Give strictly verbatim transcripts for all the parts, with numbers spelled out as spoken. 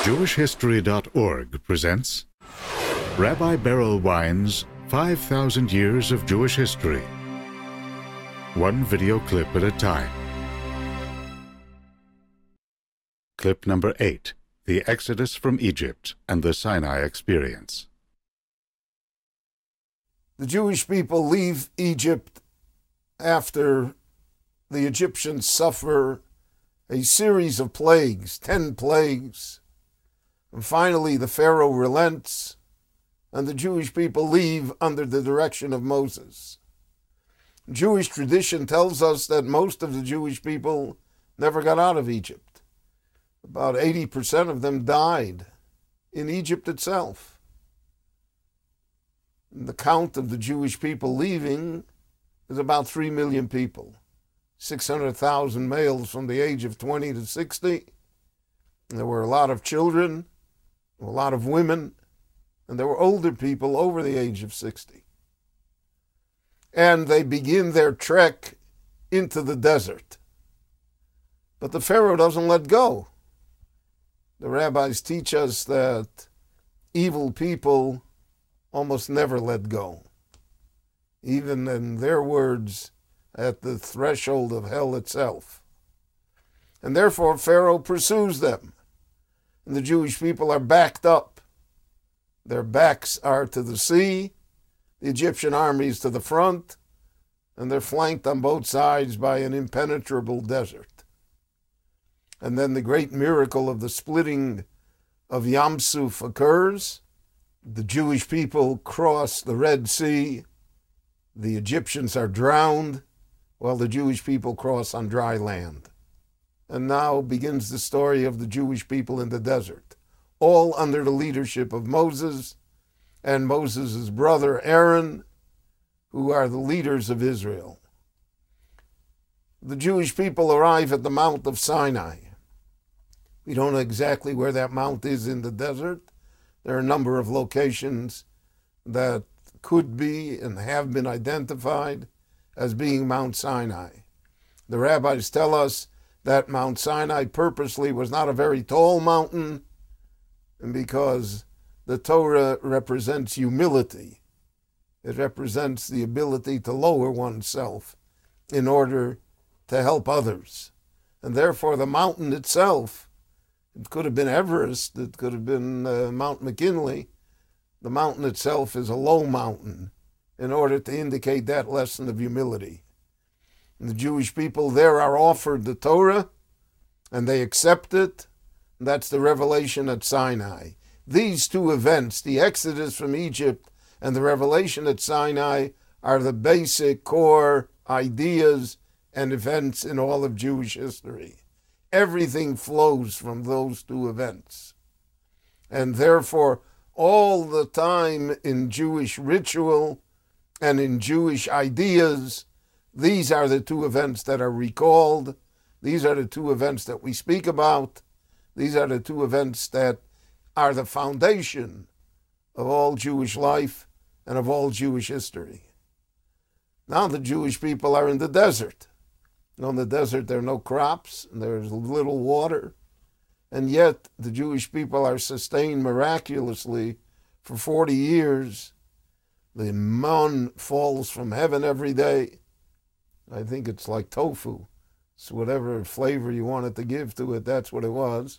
Jewish History dot org presents Rabbi Berel Wein's five thousand Years of Jewish History. One video clip at a time. Clip number eight, The Exodus from Egypt and the Sinai Experience. The Jewish people leave Egypt after the Egyptians suffer a series of plagues, ten plagues. And finally, the Pharaoh relents, and the Jewish people leave under the direction of Moses. Jewish tradition tells us that most of the Jewish people never got out of Egypt. About eighty percent of them died in Egypt itself. And the count of the Jewish people leaving is about three million people. six hundred thousand males from the age of twenty to sixty. And there were a lot of children, a lot of women, and there were older people over the age of sixty. And they begin their trek into the desert. But the Pharaoh doesn't let go. The rabbis teach us that evil people almost never let go. Even in their words, at the threshold of hell itself. And therefore Pharaoh pursues them. And the Jewish people are backed up. Their backs are to the sea, the Egyptian army is to the front, and they're flanked on both sides by an impenetrable desert. And then the great miracle of the splitting of Yam Suf occurs. The Jewish people cross the Red Sea. The Egyptians are drowned, while the Jewish people cross on dry land. And now begins the story of the Jewish people in the desert, all under the leadership of Moses and Moses' brother Aaron, who are the leaders of Israel. The Jewish people arrive at the Mount of Sinai. We don't know exactly where that mount is in the desert. There are a number of locations that could be and have been identified as being Mount Sinai. The rabbis tell us that Mount Sinai purposely was not a very tall mountain, and because the Torah represents humility. It represents the ability to lower oneself in order to help others. And therefore the mountain itself, it could have been Everest, it could have been uh, Mount McKinley. The mountain itself is a low mountain in order to indicate that lesson of humility. And the Jewish people there are offered the Torah, and they accept it. And that's the revelation at Sinai. These two events, the Exodus from Egypt and the revelation at Sinai, are the basic core ideas and events in all of Jewish history. Everything flows from those two events. And therefore, all the time in Jewish ritual and in Jewish ideas, these are the two events that are recalled. These are the two events that we speak about. These are the two events that are the foundation of all Jewish life and of all Jewish history. Now the Jewish people are in the desert. In the desert there are no crops, and there's little water, and yet the Jewish people are sustained miraculously for forty years. The man falls from heaven every day. I think it's like tofu. It's whatever flavor you wanted to give to it, that's what it was.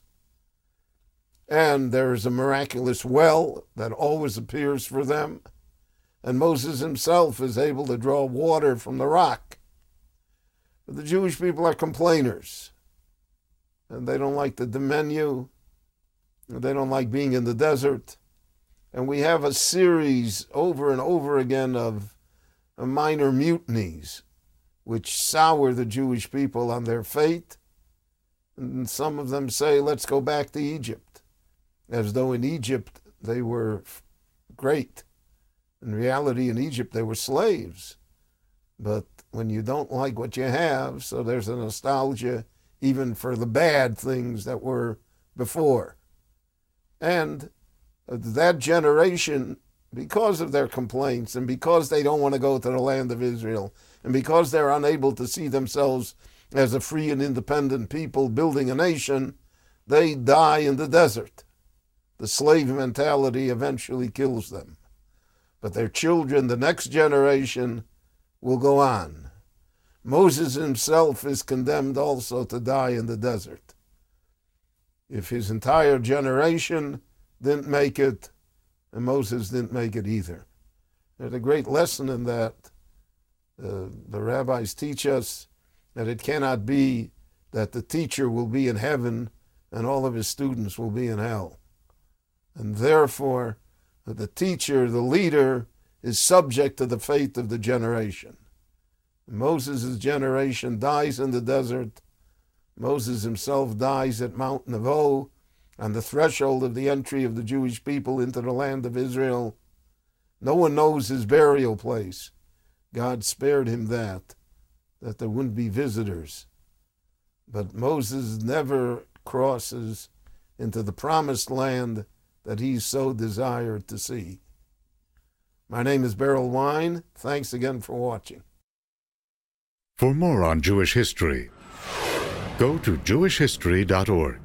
And there is a miraculous well that always appears for them. And Moses himself is able to draw water from the rock. But the Jewish people are complainers. And they don't like the menu. And they don't like being in the desert. And we have a series over and over again of minor mutinies which sour the Jewish people on their fate. And some of them say, let's go back to Egypt, as though in Egypt they were great. In reality, in Egypt, they were slaves. But when you don't like what you have, so there's a nostalgia even for the bad things that were before. And that generation, because of their complaints and because they don't want to go to the land of Israel, and because they're unable to see themselves as a free and independent people building a nation, they die in the desert. the slave mentality eventually kills them. But their children, the next generation, will go on. Moses himself is condemned also to die in the desert. If his entire generation didn't make it, and Moses didn't make it either. There's a great lesson in that. Uh, the rabbis teach us that it cannot be that the teacher will be in heaven and all of his students will be in hell. And therefore, the teacher, the leader, is subject to the fate of the generation. Moses' generation dies in the desert. Moses himself dies at Mount Nebo, on the threshold of the entry of the Jewish people into the land of Israel. No one knows his burial place. God spared him that, that there wouldn't be visitors. But Moses never crosses into the promised land that he so desired to see. My name is Beryl Wine. Thanks again for watching. For more on Jewish history, go to jewish history dot org.